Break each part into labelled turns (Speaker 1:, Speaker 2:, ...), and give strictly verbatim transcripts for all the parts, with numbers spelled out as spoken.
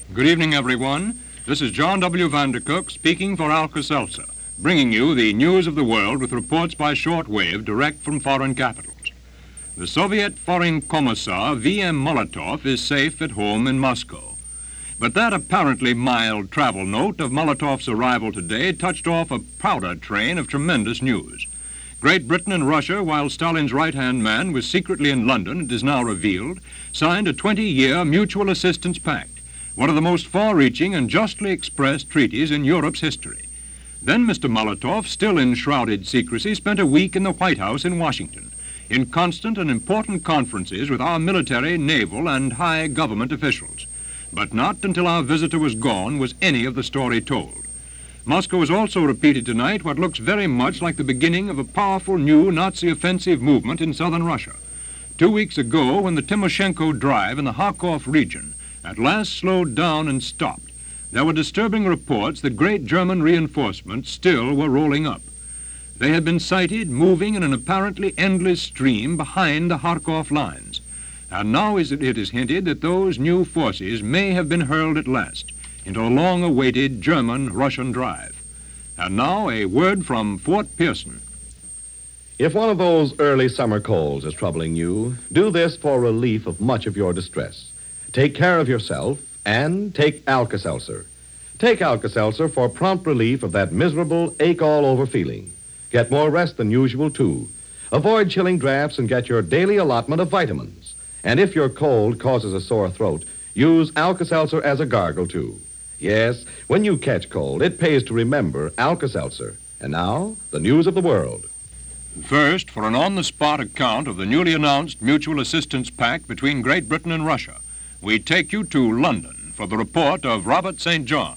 Speaker 1: Good evening, everyone. This is John W. Vandercook speaking for Alka-Seltzer, bringing you the news of the world with reports by shortwave direct from foreign capitals. The Soviet Foreign Commissar V M Molotov is safe at home in Moscow. But that apparently mild travel note of Molotov's arrival today touched off a powder train of tremendous news. Great Britain and Russia, while Stalin's right-hand man was secretly in London, it is now revealed, signed a twenty-year mutual assistance pact, one of the most far-reaching and justly expressed treaties in Europe's history. Then Mister Molotov, still in shrouded secrecy, spent a week in the White House in Washington, in constant and important conferences with our military, naval, and high government officials. But not until our visitor was gone was any of the story told. Moscow has also repeated tonight what looks very much like the beginning of a powerful new Nazi offensive movement in southern Russia. Two weeks ago, when the Timoshenko Drive in the Kharkov region at last slowed down and stopped, there were disturbing reports that great German reinforcements still were rolling up. They had been sighted moving in an apparently endless stream behind the Kharkov lines. And now it is hinted that those new forces may have been hurled at last into a long-awaited German-Russian drive. And now a word from Fort Pearson.
Speaker 2: If one of those early summer colds is troubling you, do this for relief of much of your distress. Take care of yourself and take Alka-Seltzer. Take Alka-Seltzer for prompt relief of that miserable ache-all-over feeling. Get more rest than usual, too. Avoid chilling drafts and get your daily allotment of vitamins. And if your cold causes a sore throat, use Alka-Seltzer as a gargle, too. Yes, when you catch cold, it pays to remember Alka-Seltzer. And now, the news of the world.
Speaker 1: First, for an on-the-spot account of the newly announced mutual assistance pact between Great Britain and Russia, we take you to London for the report of Robert Saint John.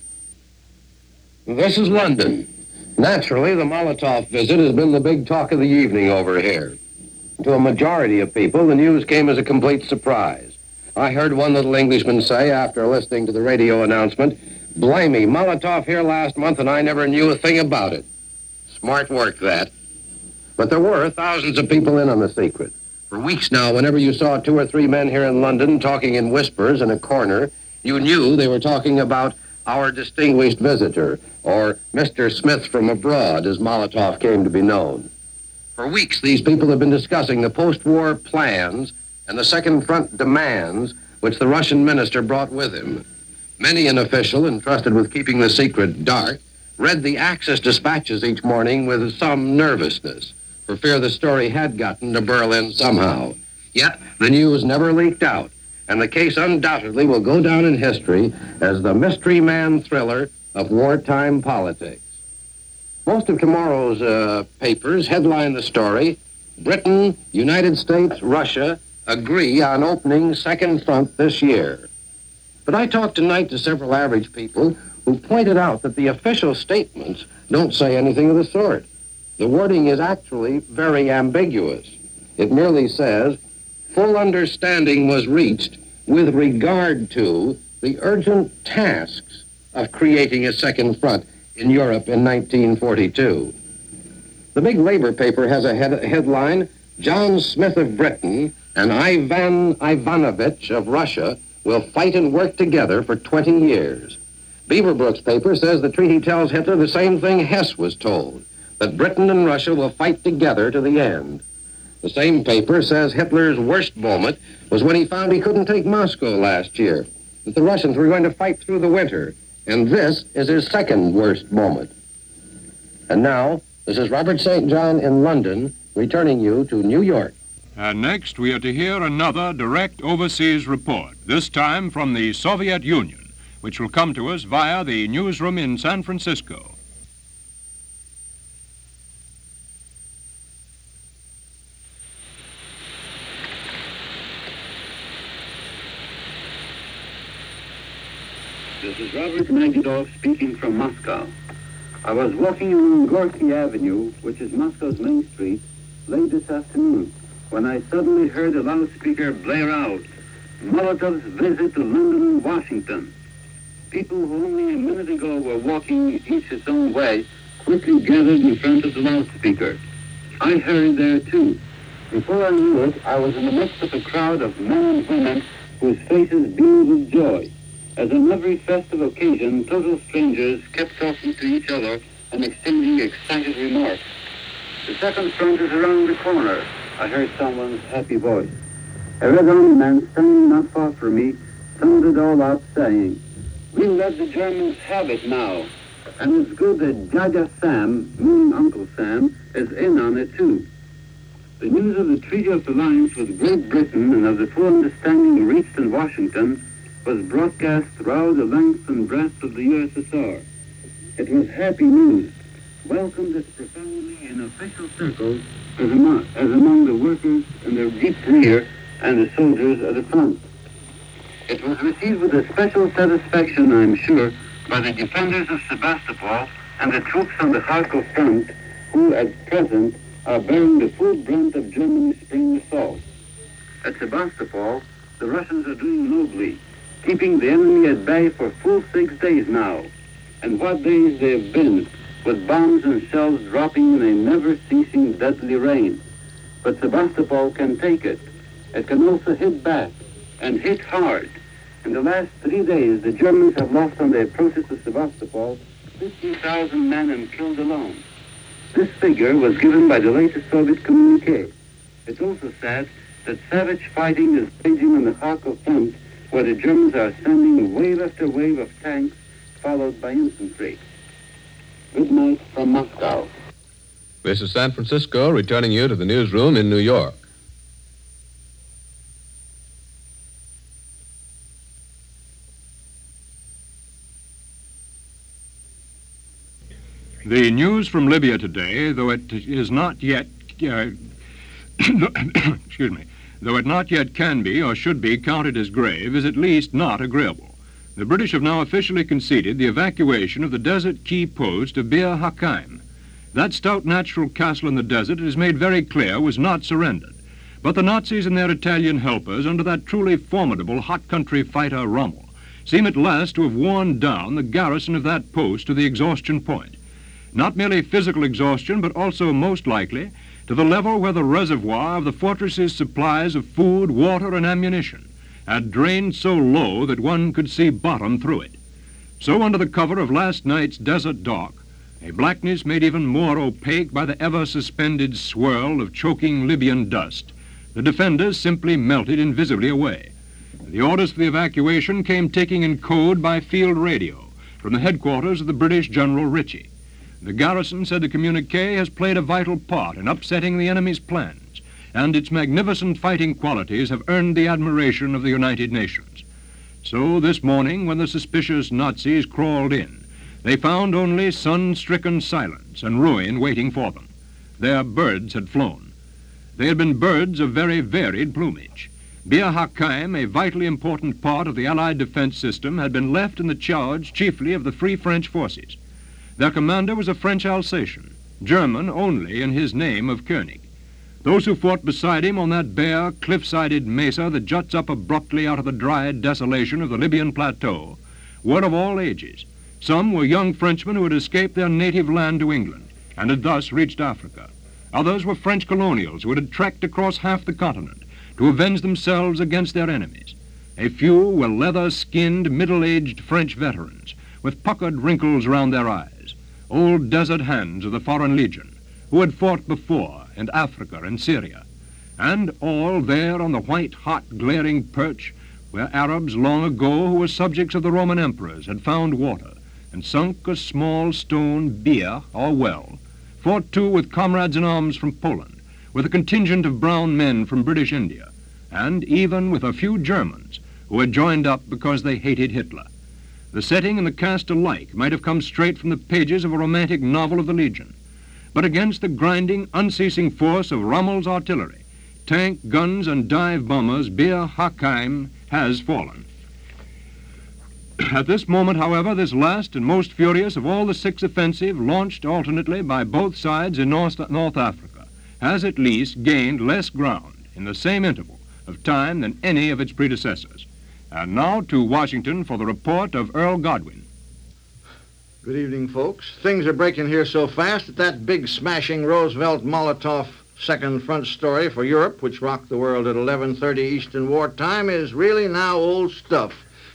Speaker 3: This is London. Naturally, the Molotov visit has been the big talk of the evening over here. To a majority of people, the news came as a complete surprise. I heard one little Englishman say after listening to the radio announcement, "Blimey, Molotov here last month and I never knew a thing about it." Smart work, that. But there were thousands of people in on the secret. For weeks now, whenever you saw two or three men here in London talking in whispers in a corner, you knew they were talking about our distinguished visitor, or Mister Smith from abroad, as Molotov came to be known. For weeks, these people have been discussing the post-war plans and the Second Front demands which the Russian minister brought with him. Many an official entrusted with keeping the secret dark read the Axis dispatches each morning with some nervousness, for fear the story had gotten to Berlin somehow. Yet, the news never leaked out, and the case undoubtedly will go down in history as the mystery man thriller of wartime politics. Most of tomorrow's uh, papers headline the story, "Britain, United States, Russia agree on opening Second Front this year." But I talked tonight to several average people who pointed out that the official statements don't say anything of the sort. The wording is actually very ambiguous. It merely says, "Full understanding was reached with regard to the urgent tasks of creating a second front in Europe in nineteen forty-two. The big labor paper has a head- headline, "John Smith of Britain and Ivan Ivanovich of Russia will fight and work together for twenty years. Beaverbrook's paper says the treaty tells Hitler the same thing Hess was told, that Britain and Russia will fight together to the end. The same paper says Hitler's worst moment was when he found he couldn't take Moscow last year, that the Russians were going to fight through the winter, and this is his second worst moment." And now, this is Robert Saint John in London, returning you to New York.
Speaker 1: And next, we are to hear another direct overseas report, this time from the Soviet Union, which will come to us via the newsroom in San Francisco.
Speaker 4: This is Robert Magidov speaking from Moscow. I was walking along Gorky Avenue, which is Moscow's main street, late this afternoon, when I suddenly heard a loudspeaker blare out, "Molotov's visit to London and Washington." People who only a minute ago were walking each his own way quickly gathered in front of the loudspeaker. I hurried there too. Before I knew it, I was in the midst of a crowd of men and women whose faces beamed with joy. As on every festive occasion, total strangers kept talking to each other and exchanging excited remarks. The second front is around the corner, I heard someone's happy voice. A Red Army man standing not far from me summed it all up, saying, "We'll let the Germans have it now. And it's good that Jaja Sam, meaning Uncle Sam, is in on it too." The news of the Treaty of Alliance with Great Britain and of the full understanding reached in Washington was broadcast throughout the length and breadth of the U S S R. It was happy news, welcomed as profoundly in official circles as among, as among the workers in their deep rear and the soldiers at the front. It was received with a special satisfaction, I'm sure, by the defenders of Sebastopol and the troops on the Kharkov front, who at present are bearing the full brunt of Germany's spring assault. At Sebastopol, the Russians are doing nobly, keeping the enemy at bay for full six days now. And what days they have been, with bombs and shells dropping in a never-ceasing deadly rain. But Sebastopol can take it. It can also hit back, and hit hard. In the last three days, the Germans have lost on the approaches to Sebastopol fifty thousand men and killed alone. This figure was given by the latest Soviet communique. It's also said that savage fighting is raging on the Kharkov front, where the Germans are sending wave after wave of tanks, followed by infantry. Good night from Moscow.
Speaker 5: This is San Francisco, returning you to the newsroom in New York.
Speaker 1: The news from Libya today, though it is not yet, uh, excuse me, though it not yet can be or should be counted as grave, is at least not agreeable. The British have now officially conceded the evacuation of the desert key post of Bir Hakeim. That stout natural castle in the desert, it is made very clear, was not surrendered. But the Nazis and their Italian helpers, under that truly formidable hot country fighter Rommel, seem at last to have worn down the garrison of that post to the exhaustion point. Not merely physical exhaustion, but also, most likely, to the level where the reservoir of the fortress's supplies of food, water, and ammunition had drained so low that one could see bottom through it. So, under the cover of last night's desert dark, a blackness made even more opaque by the ever-suspended swirl of choking Libyan dust, the defenders simply melted invisibly away. The orders for the evacuation came taking in code by field radio from the headquarters of the British General Ritchie. The garrison, said the communique, has played a vital part in upsetting the enemy's plans, and its magnificent fighting qualities have earned the admiration of the United Nations. So this morning, when the suspicious Nazis crawled in, they found only sun-stricken silence and ruin waiting for them. Their birds had flown. They had been birds of very varied plumage. Bir Hakeim, a vitally important part of the Allied defense system, had been left in the charge chiefly of the Free French forces. Their commander was a French Alsatian, German only in his name of Koenig. Those who fought beside him on that bare, cliff-sided mesa that juts up abruptly out of the dry desolation of the Libyan plateau were of all ages. Some were young Frenchmen who had escaped their native land to England and had thus reached Africa. Others were French colonials who had trekked across half the continent to avenge themselves against their enemies. A few were leather-skinned, middle-aged French veterans with puckered wrinkles round their eyes, old desert hands of the Foreign Legion, who had fought before in Africa and Syria, and all there on the white, hot, glaring perch where Arabs long ago who were subjects of the Roman emperors had found water and sunk a small stone beer or well, fought too with comrades in arms from Poland, with a contingent of brown men from British India, and even with a few Germans who had joined up because they hated Hitler. The setting and the cast alike might have come straight from the pages of a romantic novel of the Legion. But against the grinding, unceasing force of Rommel's artillery, tank, guns, and dive bombers, Bir Hakeim has fallen. At this moment, however, this last and most furious of all the six offensive launched alternately by both sides in North, North Africa has at least gained less ground in the same interval of time than any of its predecessors. And now to Washington for the report of Earl Godwin.
Speaker 6: Good evening, folks. Things are breaking here so fast that that big smashing Roosevelt-Molotov second front story for Europe, which rocked the world at eleven thirty Eastern War Time, is really now old stuff.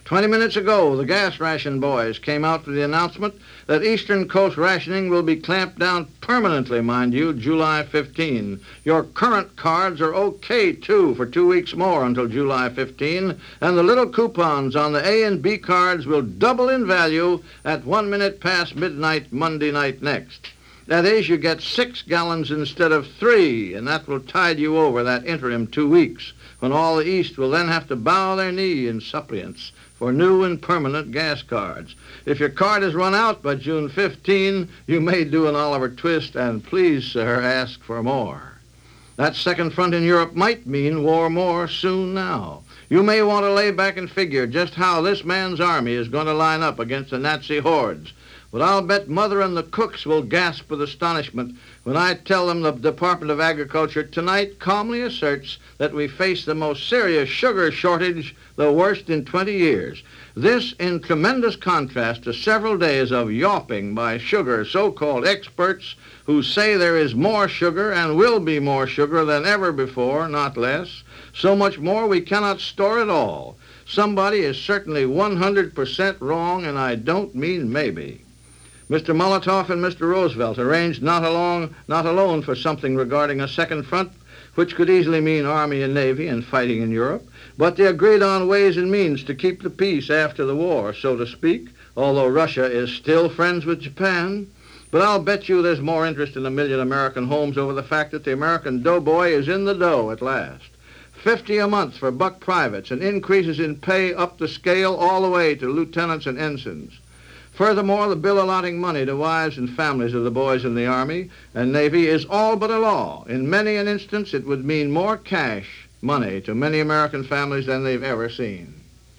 Speaker 6: Twenty minutes ago, the gas ration boys came out with the announcement that Eastern Coast rationing will be clamped down permanently, mind you, July fifteenth. Your current cards are okay, too, for two weeks more until July fifteenth, and the little coupons on the A and B cards will double in value at one minute past midnight Monday night next. That is, you get six gallons instead of three, and that will tide you over that interim two weeks, when all the East will then have to bow their knee in suppliance for new and permanent gas cards. If your card is run out by June fifteenth, you may do an Oliver Twist, and please, sir, ask for more. That second front in Europe might mean war more soon now. You may want to lay back and figure just how this man's army is going to line up against the Nazi hordes. But I'll bet Mother and the cooks will gasp with astonishment when I tell them the Department of Agriculture tonight calmly asserts that we face the most serious sugar shortage, the worst in twenty years. This in tremendous contrast to several days of yawping by sugar so-called experts who say there is more sugar and will be more sugar than ever before, not less. So much more we cannot store it all. Somebody is certainly one hundred percent wrong, and I don't mean maybe. Mister Molotov and Mister Roosevelt arranged not along, not alone for something regarding a second front, which could easily mean Army and Navy and fighting in Europe, but they agreed on ways and means to keep the peace after the war, so to speak, although Russia is still friends with Japan. But I'll bet you there's more interest in a million American homes over the fact that the American doughboy is in the dough at last. Fifty a month for buck privates and increases in pay up the scale all the way to lieutenants and ensigns. Furthermore, the bill allotting money to wives and families of the boys in the Army and Navy is all but a law. In many an instance, it would mean more cash money to many American families than they've ever seen.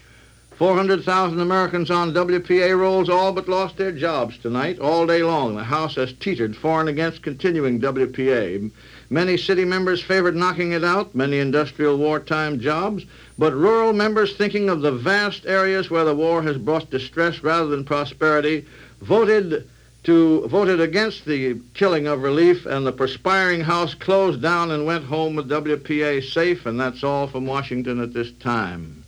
Speaker 6: four hundred thousand Americans on W P A rolls all but lost their jobs tonight. All day long, the House has teetered for and against continuing W P A. Many city members favored knocking it out, many industrial wartime jobs, but rural members, thinking of the vast areas where the war has brought distress rather than prosperity, voted to voted against the killing of relief, and the perspiring House closed down and went home with W P A safe, and that's all from Washington at this time.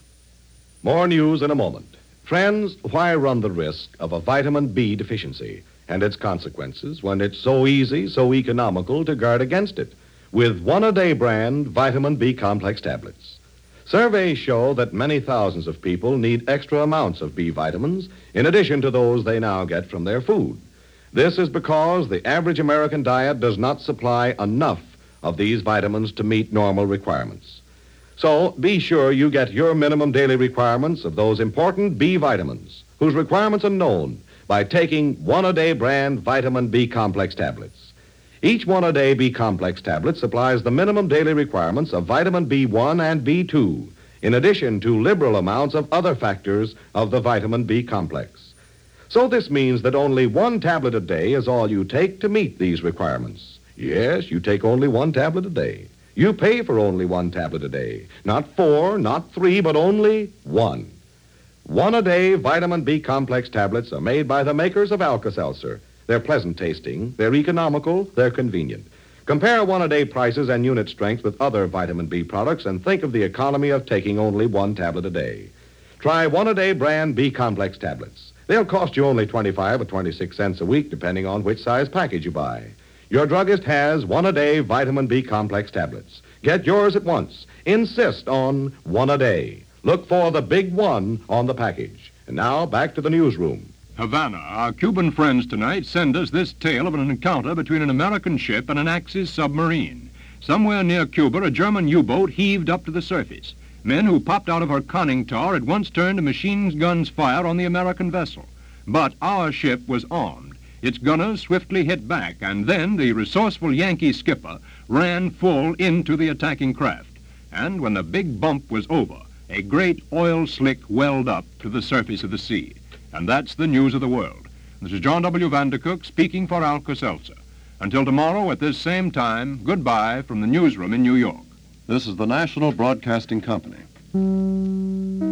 Speaker 2: More news in a moment. Friends, why run the risk of a vitamin B deficiency and its consequences when it's so easy, so economical to guard against it with one-a-day brand vitamin B complex tablets? Surveys show that many thousands of people need extra amounts of B vitamins in addition to those they now get from their food. This is because the average American diet does not supply enough of these vitamins to meet normal requirements. So be sure you get your minimum daily requirements of those important B vitamins, whose requirements are known, by taking one-a-day brand vitamin B complex tablets. Each one-a-day B complex tablet supplies the minimum daily requirements of vitamin B one and B two, in addition to liberal amounts of other factors of the vitamin B complex. So this means that only one tablet a day is all you take to meet these requirements. Yes, you take only one tablet a day. You pay for only one tablet a day. Not four, not three, but only one. One-a-day vitamin B complex tablets are made by the makers of Alka-Seltzer. They're pleasant tasting, they're economical, they're convenient. Compare one-a-day prices and unit strength with other vitamin B products and think of the economy of taking only one tablet a day. Try one-a-day brand B complex tablets. They'll cost you only twenty-five or twenty-six cents a week, depending on which size package you buy. Your druggist has one-a-day vitamin B complex tablets. Get yours at once. Insist on one-a-day. Look for the big one on the package. And now, back to the newsroom.
Speaker 1: Havana. Our Cuban friends tonight send us this tale of an encounter between an American ship and an Axis submarine. Somewhere near Cuba, a German U-boat heaved up to the surface. Men who popped out of her conning tower at once turned a machine gun's fire on the American vessel. But our ship was armed. Its gunners swiftly hit back, and then the resourceful Yankee skipper ran full into the attacking craft. And when the big bump was over, a great oil slick welled up to the surface of the sea. And that's the news of the world. This is John W. Vandercook speaking for Alka-Seltzer. Until tomorrow at this same time, goodbye from the newsroom in New York.
Speaker 7: This is the National Broadcasting Company.